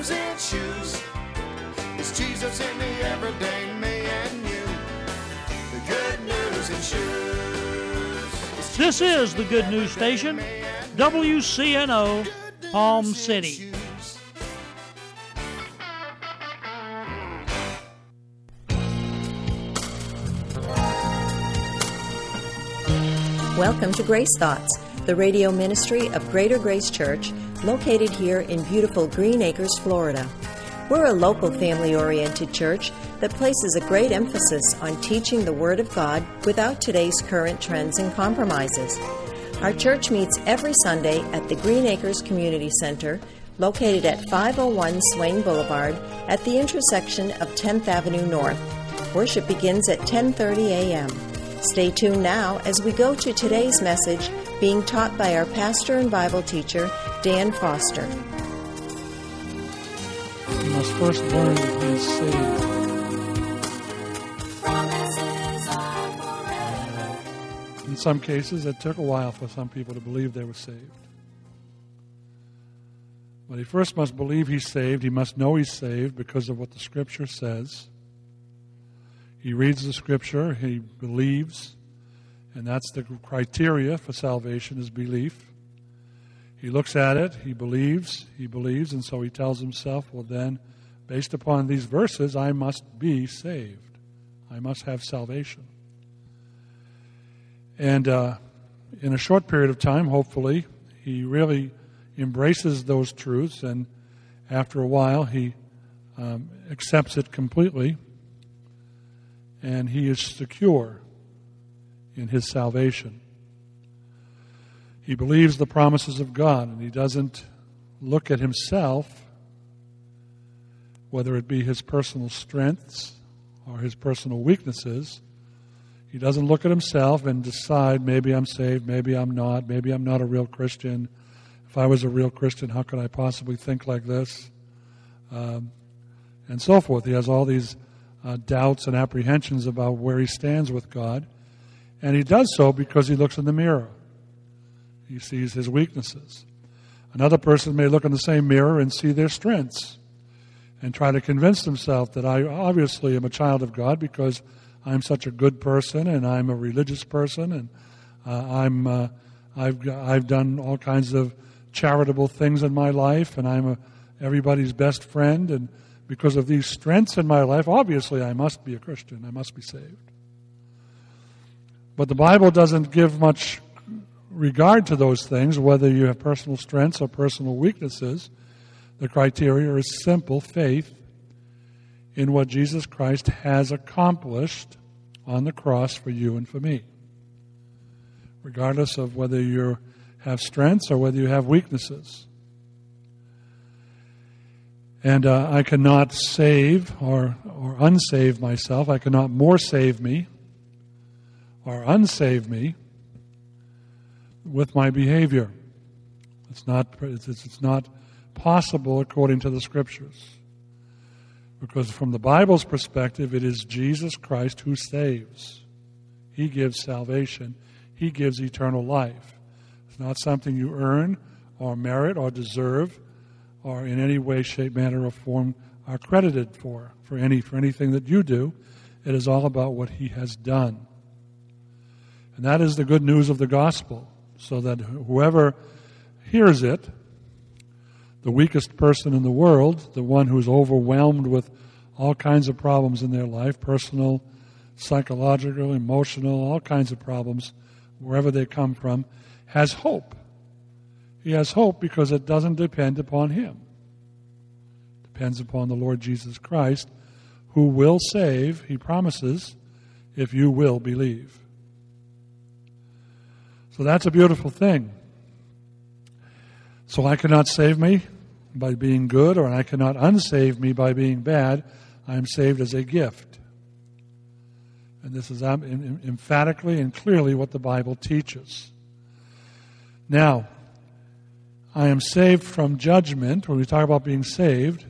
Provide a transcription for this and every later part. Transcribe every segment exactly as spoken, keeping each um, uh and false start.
news and shoes. It's Jesus in the everyday me and you. The good news and shoes. This is the Good News Station, W C N O, Palm City. Welcome to Grace Thoughts, the radio ministry of Greater Grace Church, located here in beautiful Green Acres, Florida. We're a local family-oriented church that places a great emphasis on teaching the Word of God without today's current trends and compromises. Our church meets every Sunday at the Green Acres Community Center, located at five oh one Swain Boulevard at the intersection of tenth Avenue North. Worship begins at ten thirty a.m. Stay tuned now as we go to today's message being taught by our pastor and Bible teacher, Dan Foster. You must first learn to be saved. In some cases, it took a while for some people to believe they were saved. But he first must believe he's saved. He must know he's saved because of what the Scripture says. He reads the Scripture, he believes, and that's the criteria for salvation is belief. He looks at it, he believes, he believes, and so he tells himself, well then, based upon these verses, I must be saved. I must have salvation. And uh, in a short period of time, hopefully, he really embraces those truths, and after a while, he um, accepts it completely, and he is secure in his salvation. He believes the promises of God, and he doesn't look at himself, whether it be his personal strengths or his personal weaknesses. He doesn't look at himself and decide, maybe I'm saved, maybe I'm not, maybe I'm not a real Christian. If I was a real Christian, how could I possibly think like this? Um, and so forth. He has all these uh, doubts and apprehensions about where he stands with God. And he does so because he looks in the mirror. He sees his weaknesses. Another person may look in the same mirror and see their strengths and try to convince himself that I obviously am a child of God because I'm such a good person and I'm a religious person and uh, I'm uh, I've I've done all kinds of charitable things in my life and I'm a, everybody's best friend, and because of these strengths in my life, obviously I must be a Christian. I must be saved. But the Bible doesn't give much regard to those things, whether you have personal strengths or personal weaknesses. The criteria is simple faith in what Jesus Christ has accomplished on the cross for you and for me. Regardless of whether you have strengths or whether you have weaknesses. And uh, I cannot save or, or unsave myself. I cannot more save me or unsave me with my behavior. It's not, it's, it's not possible according to the Scriptures. Because from the Bible's perspective, it is Jesus Christ who saves. He gives salvation. He gives eternal life. It's not something you earn or merit or deserve or in any way, shape, manner, or form are credited for, for any for anything that you do. It is all about what He has done. And that is the good news of the gospel, so that whoever hears it, the weakest person in the world, the one who's overwhelmed with all kinds of problems in their life, personal, psychological, emotional, all kinds of problems, wherever they come from, has hope. He has hope because it doesn't depend upon him. It depends upon the Lord Jesus Christ, who will save, He promises, if you will believe. So that's a beautiful thing. So I cannot save me by being good, or I cannot unsave me by being bad. I am saved as a gift. And this is emphatically and clearly what the Bible teaches. Now, I am saved from judgment. When we talk about being saved,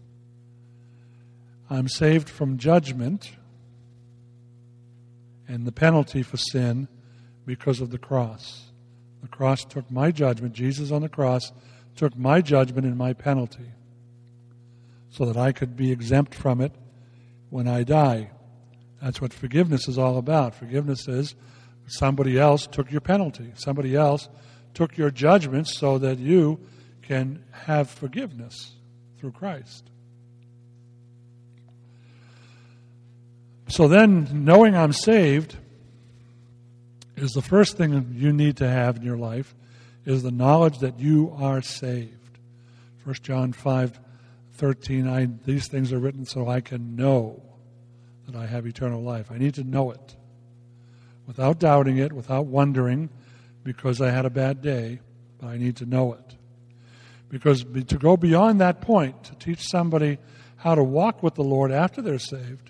I'm saved from judgment and the penalty for sin because of the cross. The cross took my judgment. Jesus on the cross took my judgment and my penalty. so that I could be exempt from it when I die. That's what forgiveness is all about. Forgiveness is somebody else took your penalty. Somebody else took your judgment so that you can have forgiveness through Christ. So then, knowing I'm saved is the first thing you need to have in your life, is the knowledge that you are saved. First John five thirteen, I, these things are written so I can know that I have eternal life. I need to know it without doubting it, without wondering because I had a bad day, but I need to know it. Because to go beyond that point, to teach somebody how to walk with the Lord after they're saved,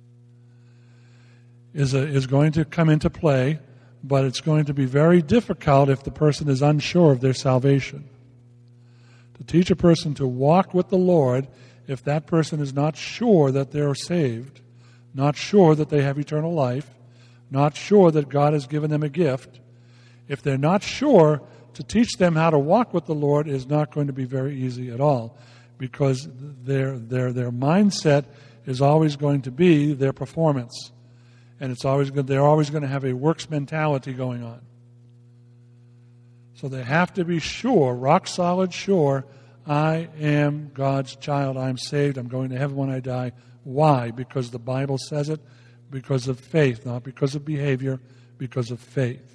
is a, is going to come into play, but it's going to be very difficult if the person is unsure of their salvation. To teach a person to walk with the Lord, if that person is not sure that they're saved, not sure that they have eternal life, not sure that God has given them a gift, if they're not sure, to teach them how to walk with the Lord is not going to be very easy at all, because their their their mindset is always going to be their performance. And it's always good. They're always going to have a works mentality going on. So they have to be sure, rock solid sure, I am God's child. I'm saved. I'm going to heaven when I die. Why? Because the Bible says it. Because of faith, not because of behavior, because of faith.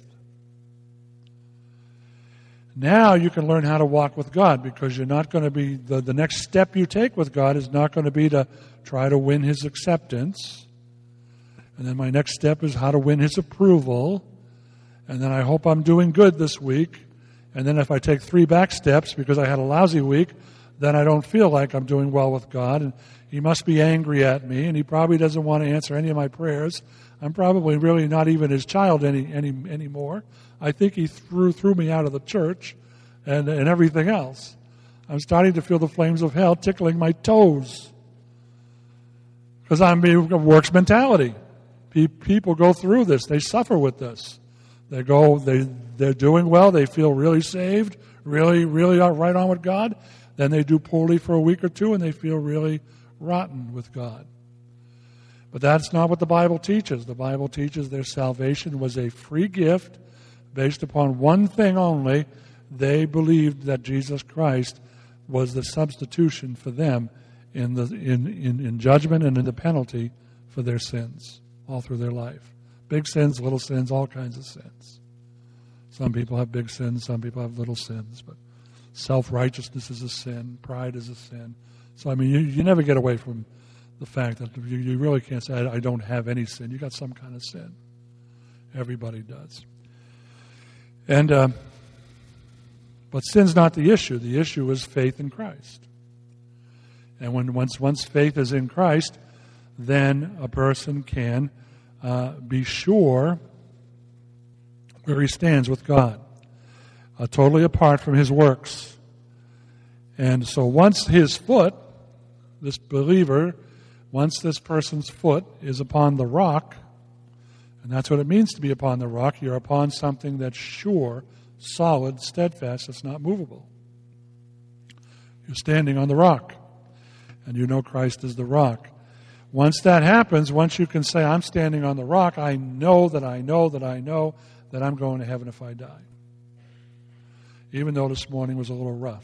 Now you can learn how to walk with God, because you're not going to be, the, the next step you take with God is not going to be to try to win His acceptance. And then my next step is how to win His approval. And then I hope I'm doing good this week. And then if I take three back steps because I had a lousy week, then I don't feel like I'm doing well with God. And He must be angry at me, and He probably doesn't want to answer any of my prayers. I'm probably really not even His child any, any anymore. I think He threw threw me out of the church and, and everything else. I'm starting to feel the flames of hell tickling my toes because I'm being works mentality. People go through this. They suffer with this. They go, they, they're doing well. They feel really saved, really, really right on with God. Then they do poorly for a week or two, and they feel really rotten with God. But that's not what the Bible teaches. The Bible teaches their salvation was a free gift based upon one thing only. They believed that Jesus Christ was the substitution for them in the in, in, in judgment and in the penalty for their sins all through their life. Big sins, little sins, all kinds of sins. Some people have big sins, some people have little sins, but self-righteousness is a sin, pride is a sin. So, I mean, you, you never get away from the fact that you, you really can't say, I, I don't have any sin. You got some kind of sin. Everybody does. And, uh, but sin's not the issue. The issue is faith in Christ. And when once once faith is in Christ, then a person can uh, be sure where he stands with God, uh, totally apart from his works. And so once his foot, this believer, once this person's foot is upon the rock, and that's what it means to be upon the rock, you're upon something that's sure, solid, steadfast, that's not movable. You're standing on the rock, and you know Christ is the rock. Once that happens, once you can say, I'm standing on the rock, I know that I know that I know that I'm going to heaven if I die. Even though this morning was a little rough.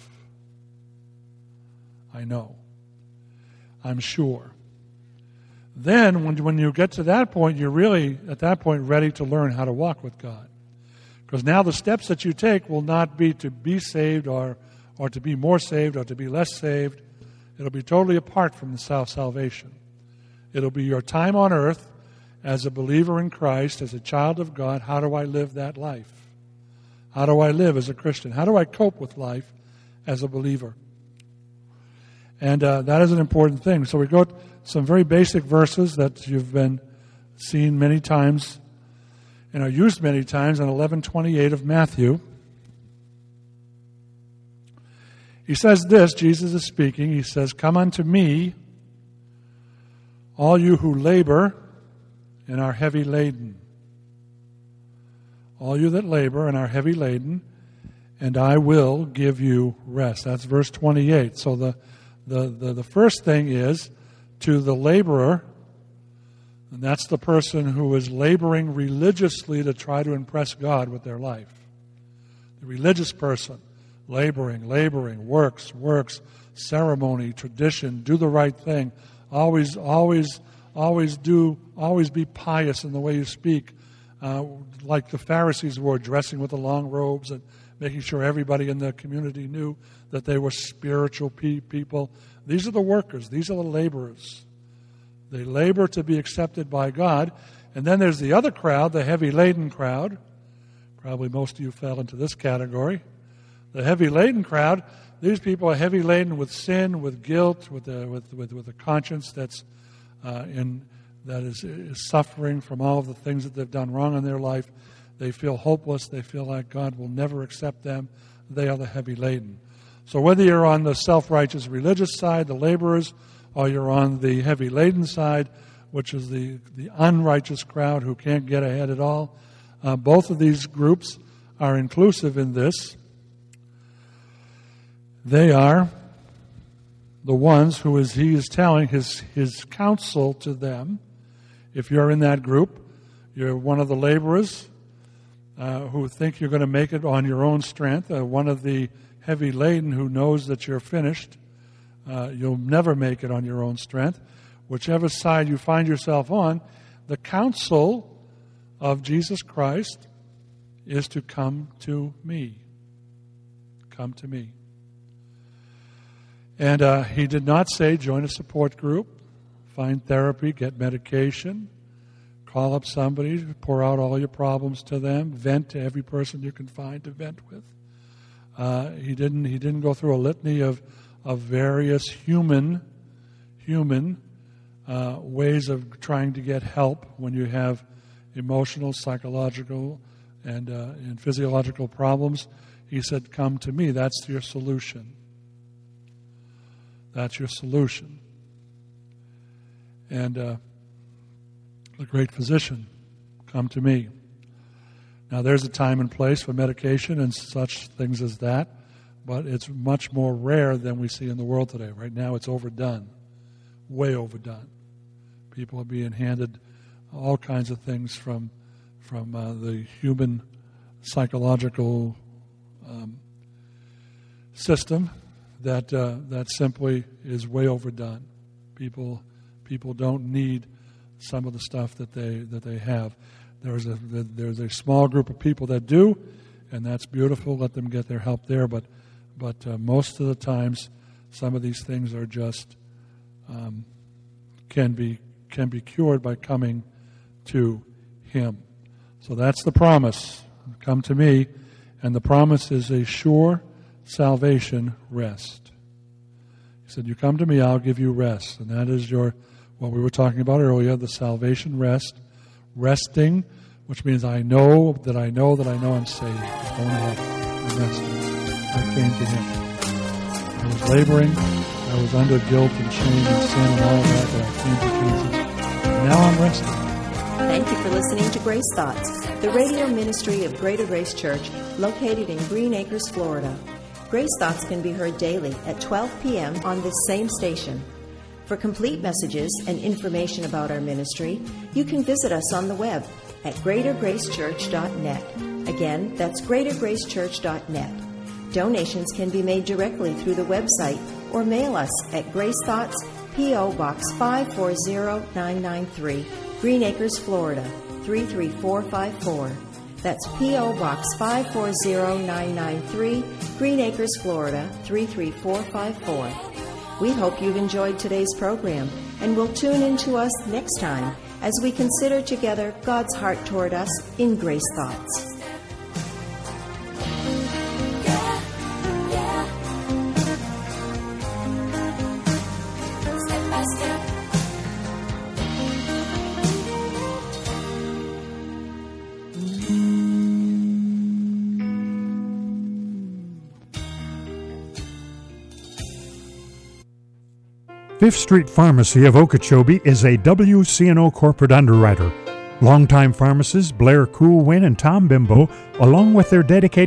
I know. I'm sure. Then, when, when you get to that point, you're really, at that point, ready to learn how to walk with God. Because now the steps that you take will not be to be saved or, or to be more saved or to be less saved. It'll be totally apart from the self-salvation. It'll be your time on earth as a believer in Christ, as a child of God. How do I live that life? How do I live as a Christian? How do I cope with life as a believer? And uh, that is an important thing. So we go to some very basic verses that you've been seen many times and are used many times in eleven twenty-eight of Matthew. He says this, Jesus is speaking, he says, "Come unto me, all you who labor and are heavy laden. All you that labor and are heavy laden, and I will give you rest." That's verse twenty-eight. So the, The, the, the first thing is to the laborer, and that's the person who is laboring religiously to try to impress God with their life. The religious person, laboring, laboring, works, works, ceremony, tradition, do the right thing, always, always, always do, always be pious in the way you speak, uh, like the Pharisees were, dressing with the long robes and making sure everybody in the community knew that they were spiritual pe- people. These are the workers. These are the laborers. They labor to be accepted by God. And then there's the other crowd, the heavy-laden crowd. Probably most of you fell into this category. The heavy-laden crowd, these people are heavy-laden with sin, with guilt, with a, with, with, with a conscience that's uh, in that is, is suffering from all of the things that they've done wrong in their life. They feel hopeless. They feel like God will never accept them. They are the heavy-laden. So whether you're on the self-righteous religious side, the laborers, or you're on the heavy-laden side, which is the, the unrighteous crowd who can't get ahead at all, uh, both of these groups are inclusive in this. They are the ones who is he is telling his, his counsel to them. If you're in that group, you're one of the laborers uh, who think you're going to make it on your own strength, uh, one of the heavy laden who knows that you're finished. Uh, you'll never make it on your own strength. Whichever side you find yourself on, the counsel of Jesus Christ is to come to me. Come to me. And uh, he did not say join a support group, find therapy, get medication, call up somebody, pour out all your problems to them, vent to every person you can find to vent with. Uh, he didn't. He didn't go through a litany of of various human human uh, ways of trying to get help when you have emotional, psychological, and uh, and physiological problems. He said, "Come to me. That's your solution. That's your solution." And uh, the great physician, come to me. Now, there's a time and place for medication and such things as that, but it's much more rare than we see in the world today. Right now, it's overdone, way overdone. People are being handed all kinds of things from from uh, the human psychological um, system that uh, that simply is way overdone. People people don't need some of the stuff that they that they have. There's a there's a small group of people that do, and that's beautiful. Let them get their help there. But but uh, most of the times, some of these things are just um, can be can be cured by coming to Him. So that's the promise. Come to me, and the promise is a sure salvation rest. He said, "You come to me, I'll give you rest," and that is your what we were talking about earlier, the salvation rest. Resting, which means I know that I know that I know I'm saved. Going to heaven. I'm resting. I came to Him. I was laboring. I was under guilt and shame and sin and all of that, but I came to Jesus. And now I'm resting. Thank you for listening to Grace Thoughts, the radio ministry of Greater Grace Church, located in Green Acres, Florida. Grace Thoughts can be heard daily at twelve p.m. on this same station. For complete messages and information about our ministry, you can visit us on the web at greater grace church dot net. Again, that's greater grace church dot net. Donations can be made directly through the website or mail us at Grace Thoughts, P O. Box five four zero nine nine three, Green Acres, Florida, three three four five four. That's P O. Box five four zero nine nine three, Green Acres, Florida, three three four five four. We hope you've enjoyed today's program and will tune in to us next time as we consider together God's heart toward us in Grace Thoughts. Step by step. Fifth Street Pharmacy of Okeechobee is a W C N O corporate underwriter. Longtime pharmacists Blair Coolwin and Tom Bimbo, along with their dedicated